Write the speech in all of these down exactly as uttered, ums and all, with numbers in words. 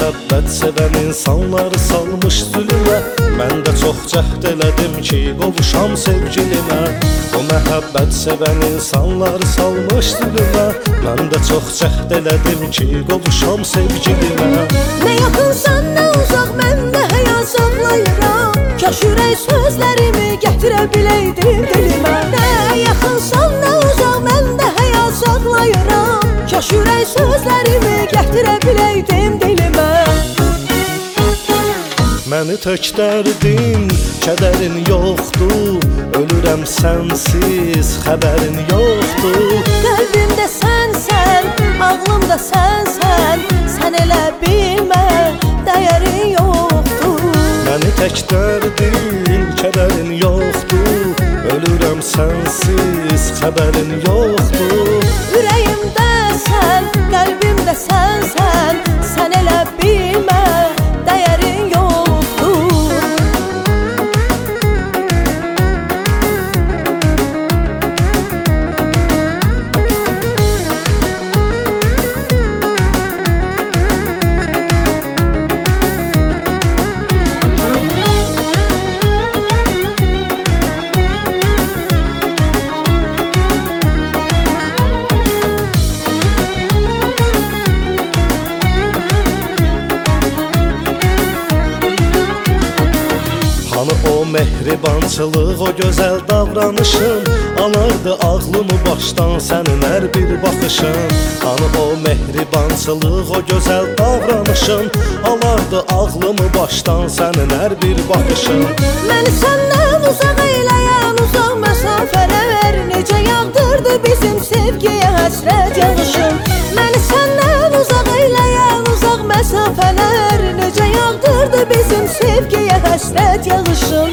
məhəbbət sevən insanları salmış zülmə. Mən də çox cəhd elədim ki, qovuşam sevgilimə. O məhəbbət sevən insanları salmış zülmə. Mən də çox cəhd elədim ki, qovuşam sevgilimə. Nə yaxınsan, nə uzaq, mən də həyat saxlayıram. Kaş ürək sözlərimi gətirə biləydim dilimə. Nə yaxınsan, nə uzaq, mən də həyat saxlayıram. Kaş ürək sözlərimi gətirə biləydim dilimə. Məni tək dərdin, kədərin yoxdur. Ölürəm sənsiz, xəbərin yoxdur. Qəlbimdə sənsən, ağlımda sənsən. Sən elə bilmə, dəyərin yoxdur. Məni tək dərdin, kədərin yoxdur. Ölürəm sənsiz, xəbərin yoxdur. Ürəyimdə sən, qəlbimdə sənsən. Sən elə bilmə, dəyərin yoxdur. Hanı o mehribançılıq, o gözəl davranışın. Alardı ağlımı başdan sənin hər bir baxışın. Hanı o mehribançılıq, o gözəl davranışın. Alardı ağlımı başdan sənin hər bir baxışın. Məni səndən uzaq eyləyən uzaq məsafələr. Necə yağdırdı bizim sevgiyə həsrət yağışın. Məni səndən uzaq eyləyən uzaq məsafələr. Necə yağdırdı bizim sevgiyə həsrət yağışın.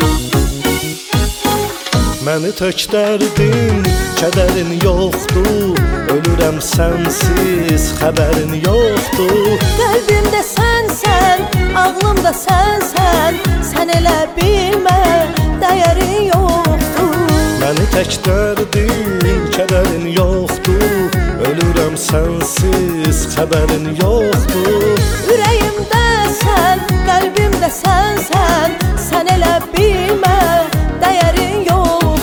Məni tək dərdin, kədərin yoxdur. Ölürəm sənsiz, xəbərin yoxdur. Qəlbimdə sənsən, ağlımda sənsən. Sən elə bilmə, dəyərin yoxdur. Məni tək dərdin, kədərin yoxdur. Ölürəm sənsiz, xəbərin yoxdur. Ürəyimdə sən, qəlbimdə sənsən. Sən elə bilmə, dəyərin yoxdur.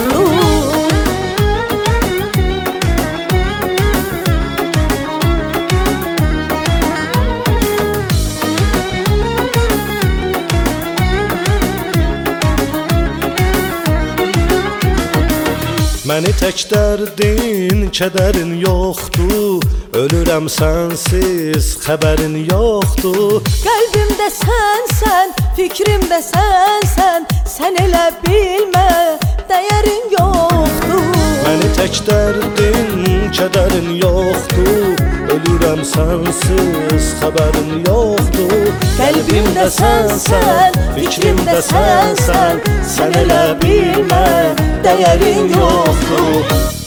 Məni tək dərdin, kədərin yoxdur. Ölürəm sənsiz, xəbərin yoxdur. Qəlbimdə sənsən, fikrimdə sənsən. Sən elə bilmə, dəyərin yoxdur. Məni tək dərdin, kədərin yoxdur. Ölürəm sənsiz, xəbərin yoxdur. Qəlbimdə sənsən, fikrimdə sənsən. Sən elə bilmə, dəyərin yoxdur.